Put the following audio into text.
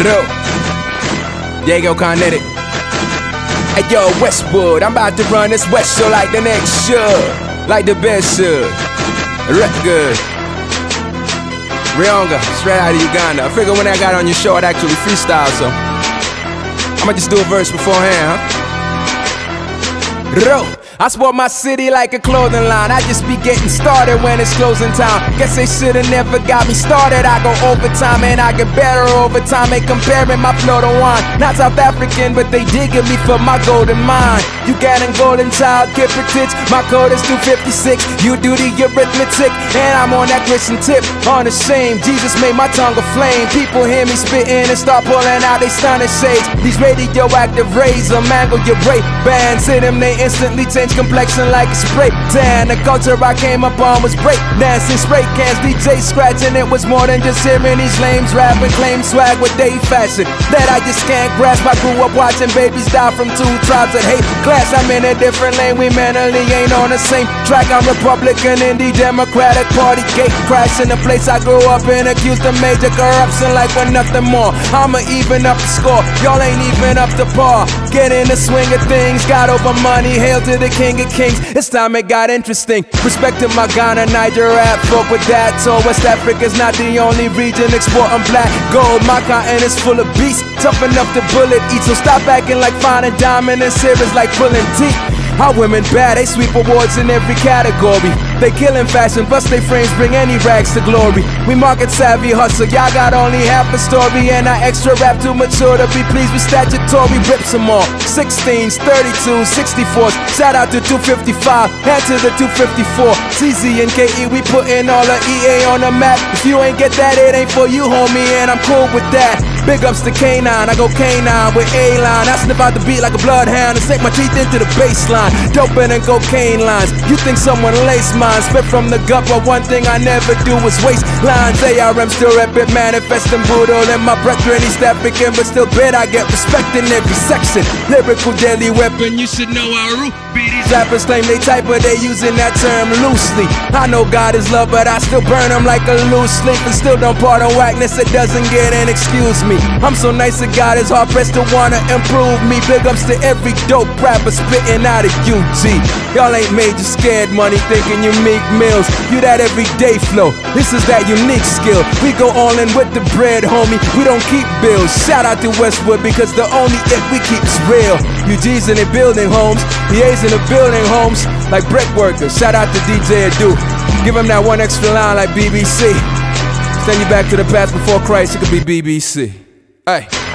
Ro, Diego Kinetic. Hey yo, Westwood, I'm about to run this West show like the next show, like the best show. Rep good. Rionga, straight out of Uganda. I figured when I got on your show I'd actually freestyle, so I'ma just do a verse beforehand, huh? Ro, I sport my city like a clothing line. I just be getting started when it's closing time. Guess they should've never got me started. I go overtime and I get better over time. They comparing my flow to wine. Not South African, but they digging me for my golden mind. Ugandan golden child, Kiprotich. My code is 256. You do the arithmetic, and I'm on that Christian tip. Unashamed, Jesus made my tongue a flame. People hear me spitting and start pulling out they stunning shades. These radioactive rays will mangle your brain bands. Hit them, they instantly change complexion like a spray tan. The culture I came up on was break dancing, spray cans, DJ scratching. It was more than just hearing these lames rap and claim swag with day fashion that I just can't grasp. I grew up watching babies die from two tribes that hate class. I'm in a different lane, we mentally ain't on the same track. I'm Republican in the Democratic Party gate crash in the place I grew up in, accused of major corruption like we're nothing more. I'ma even up the score, y'all ain't even up to par. Get in the swing of things, got over money, hail to the king of kings. It's time it got interesting. Respect to my Ghana, Niger rap folk with that. So West Africa's not the only region exporting black gold. My continent is full of beasts, tough enough to bullet eat. So stop acting like finding diamond and serious like pulling teeth. Our women bad, they sweep awards in every category. They killin' fashion, plus they frames bring any rags to glory. We market savvy hustle, y'all got only half a story. And I extra rap too mature to be pleased with statutory. Rips them all, 16s, 32s, 64s. Shout out to 255, and to the 254. CZ and KE, we puttin' all the EA on the map. If you ain't get that, it ain't for you, homie, and I'm cool with that. Big ups to K9, I go K9 with A-line. I snip out the beat like a bloodhound and sink my teeth into the baseline. Doping and cocaine lines. You think someone laced mine? Spit from the gut, but one thing I never do is waste lines. ARM still rep it, manifesting brutal. And my brethren East African, but still bet I get respect in every section. Lyrical deadly weapon, you should know how root be. These rappers claim they type, but they using that term loosely. I know God is love, but I still burn them like a loose leaf. And still don't pardon whackness, it doesn't get an excuse me. I'm so nice that God is hard pressed to wanna improve me. Big ups to every dope rapper spitting out of UG. Y'all ain't made you scared money thinking you Meek Mills. You that everyday flow, this is that unique skill. We go all in with the bread, homie, we don't keep bills. Shout out to Westwood because the only it we keep is real. UG's in the building homes, EA's in the building homes. Like brick workers, shout out to DJ Adu. Give him that one extra line like BBC. Send you back to the past before Christ, it could be BBC. Hey.